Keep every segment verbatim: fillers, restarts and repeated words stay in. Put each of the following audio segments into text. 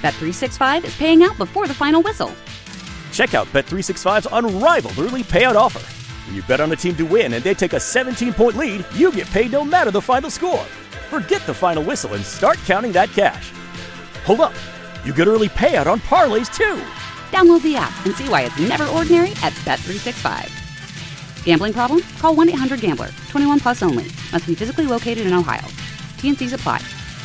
Bet three sixty-five is paying out before the final whistle. Check out Bet three sixty-five's unrivaled early payout offer. When you bet on a team to win and they take a seventeen-point lead, you get paid no matter the final score. Forget the final whistle and start counting that cash. Hold up. You get early payout on parlays, too. Download the app and see why it's never ordinary at Bet three sixty-five. Gambling problem? Call one eight hundred gambler. twenty-one plus only. Must be physically located in Ohio. T and C's apply.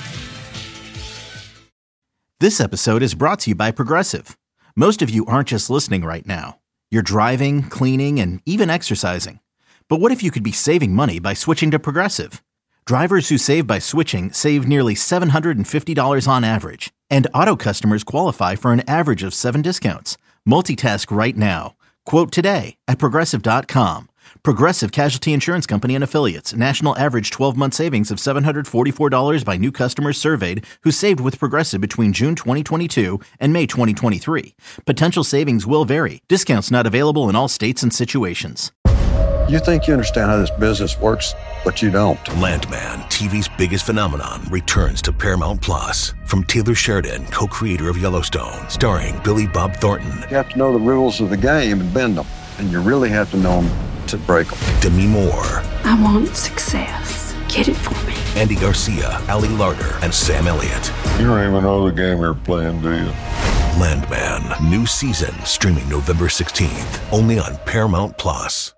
This episode is brought to you by Progressive. Most of you aren't just listening right now. You're driving, cleaning, and even exercising. But what if you could be saving money by switching to Progressive? Drivers who save by switching save nearly seven hundred fifty dollars on average. And auto customers qualify for an average of seven discounts. Multitask right now. Quote today at Progressive dot com. Progressive Casualty Insurance Company and Affiliates. National average twelve-month savings of seven hundred forty-four dollars by new customers surveyed who saved with Progressive between June twenty twenty-two and May twenty twenty-three. Potential savings will vary. Discounts not available in all states and situations. You think you understand how this business works, but you don't. Landman, T V's biggest phenomenon, returns to Paramount Plus. From Taylor Sheridan, co-creator of Yellowstone, starring Billy Bob Thornton. You have to know the rules of the game and bend them, and you really have to know them to break them. Demi Moore. I want success. Get it for me. Andy Garcia, Ali Larter, and Sam Elliott. You don't even know the game you're playing, do you? Landman, new season, streaming November sixteenth, only on Paramount Plus.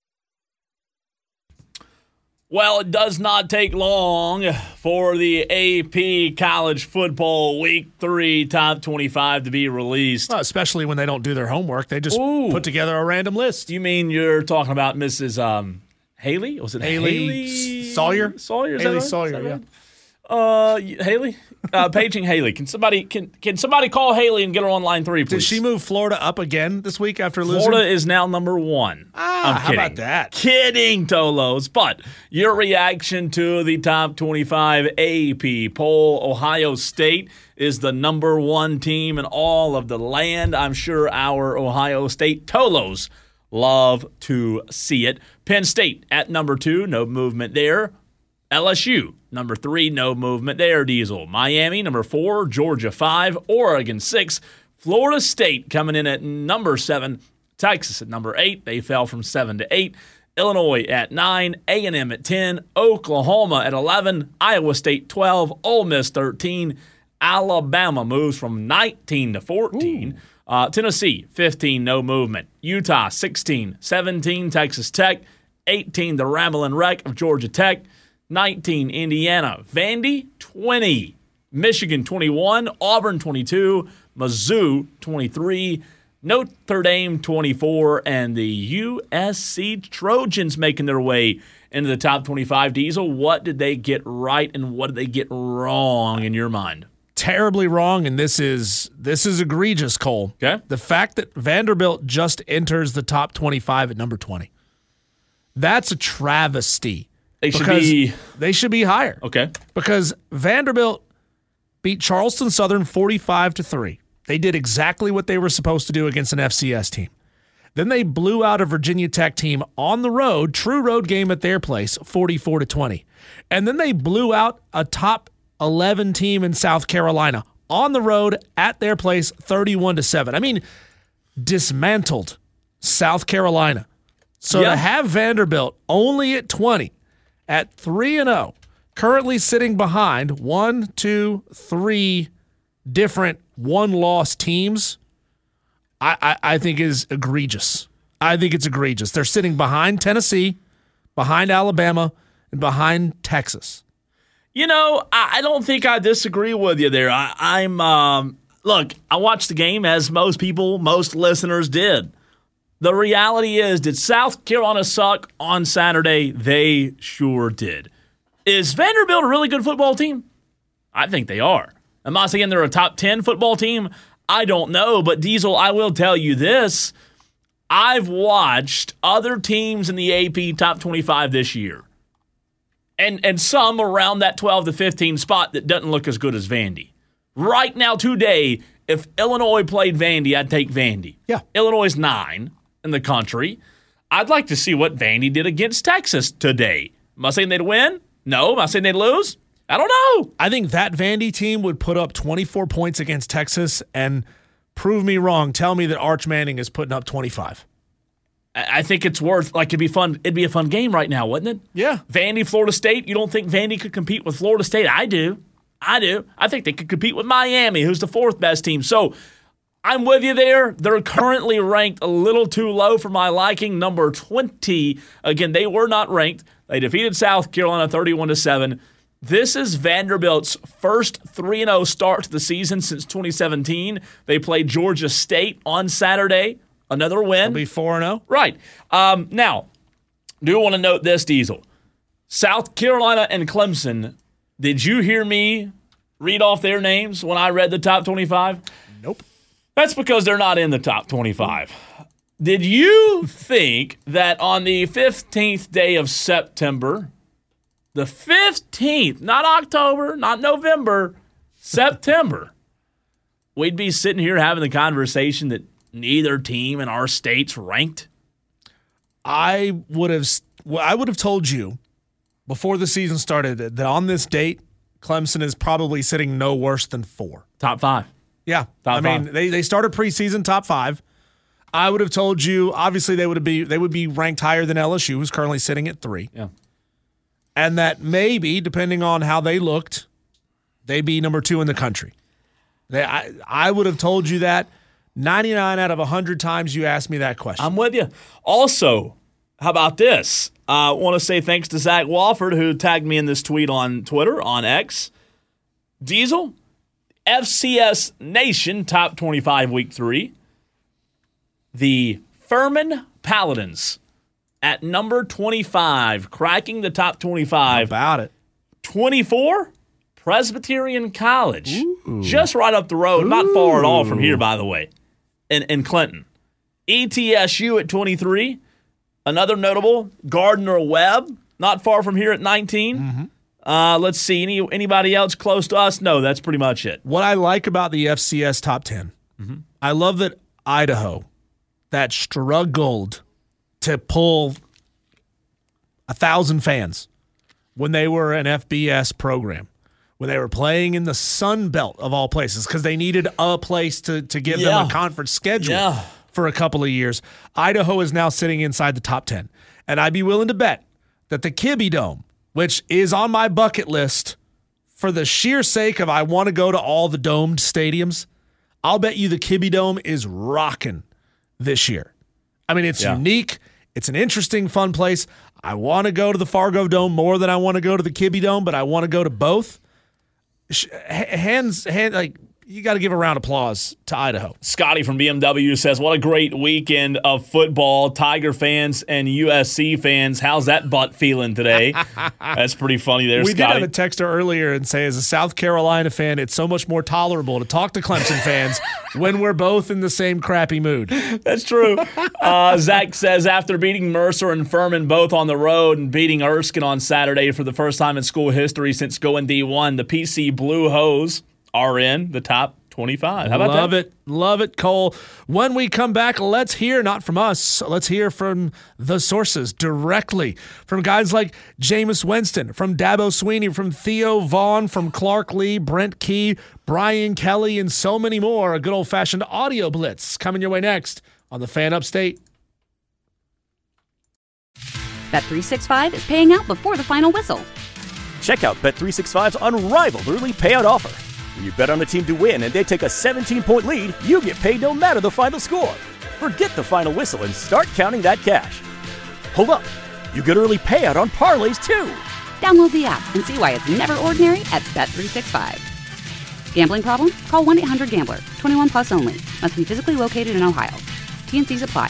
Well, it does not take long for the A P College Football Week three Top twenty-five to be released. Well, especially when they don't do their homework. They just Ooh. put together a random list. You mean you're talking about Missus Um, Haley? Was it Haley, Haley Sawyer? Sawyer, is Haley that right? Sawyer, Is that yeah. right? Uh, Haley? Uh, paging Haley. Can somebody can can somebody call Haley and get her on line three, please? Did she move Florida up again this week after losing? Florida is now number one. Ah, I'm how kidding. about that? Kidding, Tolos. But your reaction to the top twenty-five A P poll: Ohio State is the number one team in all of the land. I'm sure our Ohio State Tolos love to see it. Penn State at number two, no movement there. L S U, number three, no movement there, Diesel. Miami, number four. Georgia, five. Oregon, six. Florida State coming in at number seven. Texas at number eight. They fell from seven to eight. Illinois at nine. A and M at ten. Oklahoma at eleven. Iowa State, twelve. Ole Miss, thirteen. Alabama moves from nineteen to fourteen. Uh, Tennessee, fifteen, no movement. Utah, sixteen. seventeen, Texas Tech. eighteen, the Ramblin' Wreck of Georgia Tech. nineteen, Indiana. Vandy, twenty. Michigan, twenty-one. Auburn, twenty-two. Mizzou, twenty-three. Notre Dame, twenty-four. And the U S C Trojans making their way into the top twenty-five. Diesel, what did they get right and what did they get wrong in your mind? Terribly wrong, and this is this is egregious, Cole. Okay. The fact that Vanderbilt just enters the top twenty-five at number twenty. That's a travesty. They should because be they should be higher. Okay. Because Vanderbilt beat Charleston Southern forty-five to three. They did exactly what they were supposed to do against an F C S team. Then they blew out a Virginia Tech team on the road, true road game at their place, forty-four to twenty. And then they blew out a top eleven team in South Carolina on the road at their place, thirty-one to seven. I mean, dismantled South Carolina. So yeah. to have Vanderbilt only at twenty, at three and oh, currently sitting behind one, two, three different one-loss teams, I, I, I think is egregious. I think it's egregious. They're sitting behind Tennessee, behind Alabama, and behind Texas. You know, I, I don't think I disagree with you there. I, I'm um, look, I watched the game as most people, most listeners did. The reality is, did South Carolina suck on Saturday? They sure did. Is Vanderbilt a really good football team? I think they are. I'm not saying they're a top ten football team. I don't know, but Diesel, I will tell you this. I've watched other teams in the A P Top twenty-five this year, and and some around that twelve to fifteen spot that doesn't look as good as Vandy. Right now, today, if Illinois played Vandy, I'd take Vandy. Yeah. Illinois is nine in the country. I'd like to see what Vandy did against Texas today. Am I saying they'd win? No. Am I saying they'd lose? I don't know. I think that Vandy team would put up twenty-four points against Texas, and prove me wrong. Tell me that Arch Manning is putting up twenty-five. I think it's worth, like, it'd be fun. It'd be a fun game right now, wouldn't it? Yeah. Vandy, Florida State. You don't think Vandy could compete with Florida State? I do. I do. I think they could compete with Miami, who's the fourth best team. So I'm with you there. They're currently ranked a little too low for my liking, number twenty. Again, they were not ranked. They defeated South Carolina thirty-one to seven. This is Vanderbilt's first three and oh start to the season since twenty seventeen. They played Georgia State on Saturday. Another win. It'll be four and oh. Right. Um, now, do want to note this, Diesel. South Carolina and Clemson, did you hear me read off their names when I read the top twenty-five? Nope. That's because they're not in the top twenty-five. Did you think that on the fifteenth day of September, the fifteenth, not October, not November, September, we'd be sitting here having the conversation that neither team in our state's ranked? I would have I would have told you before the season started that on this date, Clemson is probably sitting no worse than four. Top five. Yeah. Top I mean, five. they they started preseason top five. I would have told you, obviously, they would be they would be ranked higher than L S U, who's currently sitting at three. Yeah. And that maybe, depending on how they looked, they'd be number two in the country. They, I, I would have told you that ninety-nine out of one hundred times you asked me that question. I'm with you. Also, how about this? I uh, want to say thanks to Zach Wofford, who tagged me in this tweet on Twitter, on X. Diesel, F C S Nation, top twenty-five, week three. The Furman Paladins at number twenty-five, cracking the top twenty-five. How about it? twenty-four, Presbyterian College. Ooh. Just right up the road, Ooh. Not far at all from here, by the way, in, in Clinton. E T S U at twenty-three. Another notable, Gardner-Webb, not far from here at nineteen. Mm-hmm. Uh, let's see, any anybody else close to us? No, that's pretty much it. What I like about the F C S top ten, mm-hmm. I love that Idaho, that struggled to pull a thousand fans when they were an F B S program, when they were playing in the Sun Belt of all places, because they needed a place to, to give yeah. them a conference schedule. Yeah. For a couple of years. Idaho is now sitting inside the top ten. And I'd be willing to bet that the Kibby Dome, which is on my bucket list for the sheer sake of I want to go to all the domed stadiums, I'll bet you the Kibby Dome is rocking this year. I mean, it's yeah. unique. It's an interesting, fun place. I want to go to the Fargo Dome more than I want to go to the Kibby Dome, but I want to go to both. Hands, hand, like, you got to give a round of applause to Idaho. Scotty from B M W says, what a great weekend of football. Tiger fans and U S C fans, how's that butt feeling today? That's pretty funny there, we Scotty. We did have a texter earlier and say, as a South Carolina fan, it's so much more tolerable to talk to Clemson fans when we're both in the same crappy mood. That's true. Uh, Zach says, after beating Mercer and Furman both on the road and beating Erskine on Saturday for the first time in school history since going D one, the P C Blue Hose are in the top twenty-five. How about Love that? it. Love it, Cole. When we come back, let's hear, not from us, let's hear from the sources directly, from guys like Jameis Winston, from Dabo Sweeney, from Theo Vaughn, from Clark Lee, Brent Key, Brian Kelly, and so many more. A good old-fashioned audio blitz coming your way next on the Fan Upstate. Bet three sixty-five is paying out before the final whistle. Check out Bet three sixty-five's unrivaled early payout offer. When you bet on a team to win and they take a seventeen-point lead, you get paid no matter the final score. Forget the final whistle and start counting that cash. Hold up. You get early payout on parlays, too. Download the app and see why it's never ordinary at Bet three sixty-five. Gambling problem? Call one eight hundred gambler. twenty-one plus only. Must be physically located in Ohio. T N Cs apply.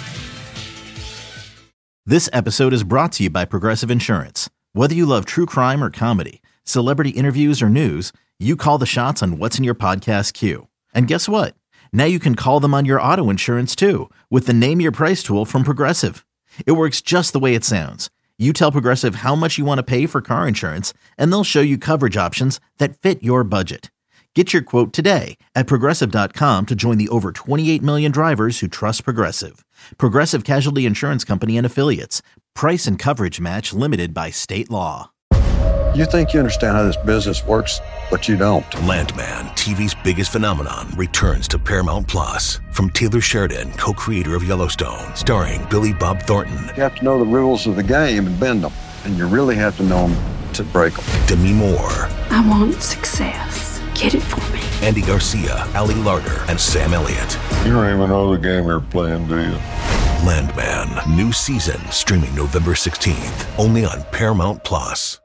This episode is brought to you by Progressive Insurance. Whether you love true crime or comedy, celebrity interviews or news, you call the shots on what's in your podcast queue. And guess what? Now you can call them on your auto insurance too with the Name Your Price tool from Progressive. It works just the way it sounds. You tell Progressive how much you want to pay for car insurance, and they'll show you coverage options that fit your budget. Get your quote today at Progressive dot com to join the over twenty-eight million drivers who trust Progressive. Progressive Casualty Insurance Company and Affiliates. Price and coverage match limited by state law. You think you understand how this business works, but you don't. Landman, T V's biggest phenomenon, returns to Paramount Plus. From Taylor Sheridan, co-creator of Yellowstone, starring Billy Bob Thornton. You have to know the rules of the game and bend them, and you really have to know them to break them. Demi Moore. I want success. Get it for me. Andy Garcia, Ali Larter, and Sam Elliott. You don't even know the game you're playing, do you? Landman, new season, streaming November sixteenth, only on Paramount Plus.